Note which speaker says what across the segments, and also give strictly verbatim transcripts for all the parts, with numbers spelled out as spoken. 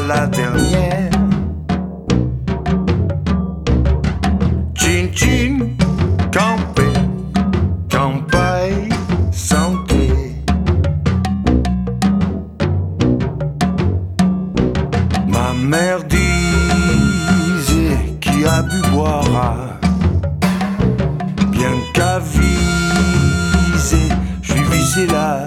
Speaker 1: la dernière. Chin chin, campé, campagne, santé. Ma mère disait qui a bu boira, bien qu'avisé, je suis visé là.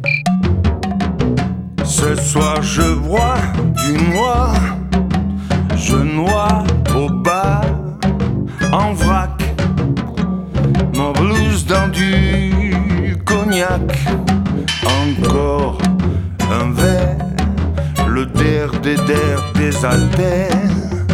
Speaker 1: Ce soir je bois du noir, je noie au bas, en vrac, mon blues dans du cognac. Encore un verre, le der des der des haltères.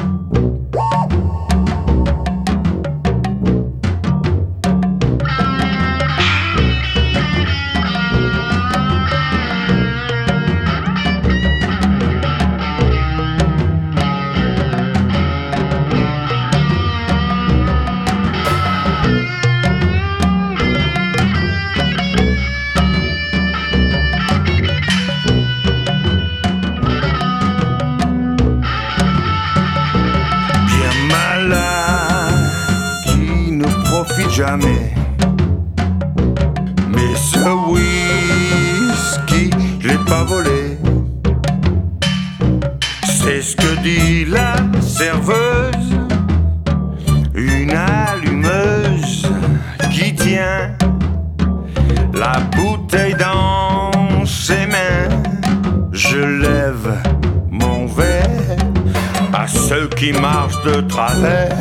Speaker 1: Jamais. Mais ce whisky, je l'ai pas volé. C'est ce que dit la serveuse, une allumeuse qui tient la bouteille dans ses mains. Je lève mon verre à ceux qui marchent de travers.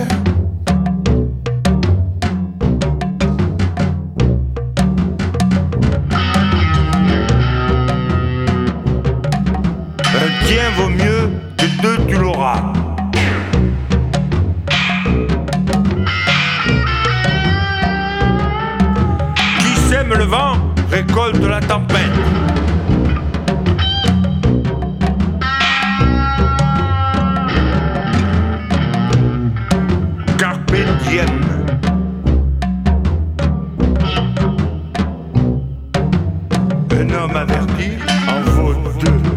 Speaker 1: Un tien vaut mieux que deux, tu l'auras. Qui sème le vent récolte la tempête. Carpe diem. Un homme averti en vaut deux.